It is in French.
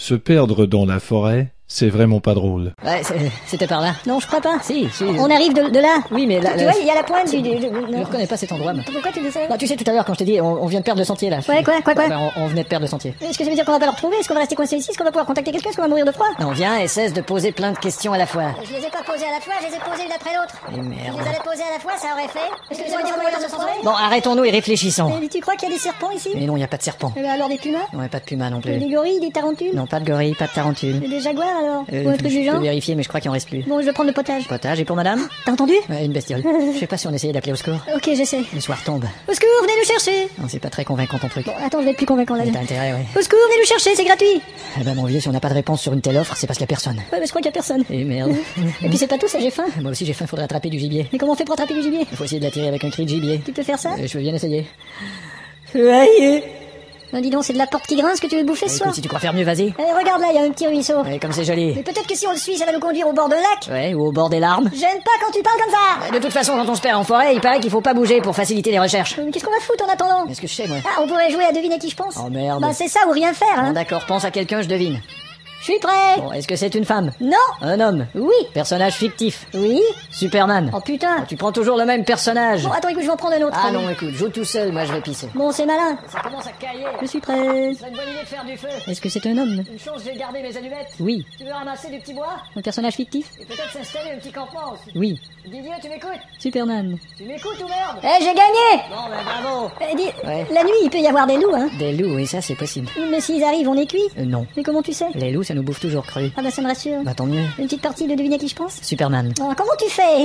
Se perdre dans la forêt, c'est vraiment pas drôle. Ouais, c'était par là. Non, je crois pas. Si. On arrive de là. Oui, mais là... Tu vois, il y a la pointe du... Je reconnais pas cet endroit, moi. Pourquoi tu dis ça? Bah, tu sais, tout à l'heure, quand je t'ai dit, on vient de perdre le sentier, là. Ouais, quoi Bah, on venait de perdre le sentier. Est-ce que ça veut dire qu'on va pas le retrouver? Est-ce qu'on va rester coincé ici? Est-ce qu'on va pouvoir contacter quelqu'un? Est-ce qu'on va mourir de froid? Non, viens et cesse de poser plein de questions à la fois. Je les ai pas posées à la fois, je les ai posées l'une après l'autre. Et merde. Je les avais posées à la fois, ça aurait fait. Est-ce que ça veut dire qu'on va se transformer? Bon, arrêtons-nous et réfléchissons. Mais tu crois qu'il y a des serpents ici? Mais non, y a pas de serpent. Eh ben alors des pumas? Non, y a pas de puma non plus. Des gorilles, des tarentules? Non, pas de gorille, pas de tarentule. Des jaguars alors? Ou un truc du Je genre? peux vérifier, mais je crois qu'il en reste plus. Bon, je vais prendre le potage. Potage, et pour madame? T'as entendu? Ouais, une bestiole. Je sais pas si on essayait d'appeler au secours. Ok, j'essaie. Le soir tombe. Au secours, venez nous chercher! Non, c'est pas très convaincant ton truc. Bon, attends, je vais être plus convaincant là. T'as intérêt, ouais. Au secours, venez nous chercher, c'est gratuit! Eh ben, mon vieux, si on n'a pas de réponse sur une telle offre, c'est parce qu'il y a personne. Ouais, mais je crois qu'il y a personne. Et merde. Et puis c'est pas tout, ça, j'ai faim. Moi aussi, j'ai faim, faudrait attraper du gibier. Mais comment on fait pour attraper du gibier? Il faut essayer de l'attirer avec un cri de gibier. Tu peux faire ça? Je veux bien essayer. Non, dis donc, c'est de la porte qui grince que tu veux bouffer ce soir? Écoute, si tu crois faire mieux, vas-y. Eh, regarde là, il y a un petit ruisseau. Ouais, comme c'est joli. Mais peut-être que si on le suit, ça va nous conduire au bord d'un lac. Ouais, ou au bord des larmes. J'aime pas quand tu parles comme ça! De toute façon, quand on se perd en forêt, il paraît qu'il faut pas bouger pour faciliter les recherches. Mais qu'est-ce qu'on va foutre en attendant? Qu'est-ce que je sais, moi? Ah, on pourrait jouer à deviner qui je pense. Oh merde. Bah c'est ça ou rien faire, Bon, hein. d'accord, pense à quelqu'un, je devine. Je suis prêt. Bon, est-ce que c'est une femme? Non. Un homme? Oui. Personnage fictif? Oui. Superman? Oh putain. Tu prends toujours le même personnage. Bon, attends, écoute, je vais en prendre un autre. Ah non, écoute, joue tout seul, moi je vais pisser. Bon, c'est malin. Ça commence à cailler. Je suis prêt. C'est une bonne idée de faire du feu. Est-ce que c'est un homme? Une chose, j'ai gardé mes allumettes. Oui. Tu veux ramasser du petit bois? Un personnage fictif? Et peut-être s'installer un petit campement aussi. Oui. Didier, tu m'écoutes? Superman. Tu m'écoutes ou merde? Eh, j'ai gagné. Bon, ben bravo. Dis, Ouais. la nuit, il peut y avoir des loups, hein. Des loups, oui, ça c'est possible. Mais s'ils arrivent, on est cuit. Non. Mais comment tu sais? Les loups, ça nous bouffe toujours cru. Ah bah ça me rassure. Bah tant mieux. Une petite partie de deviner qui je pense? Superman. Oh, comment tu fais?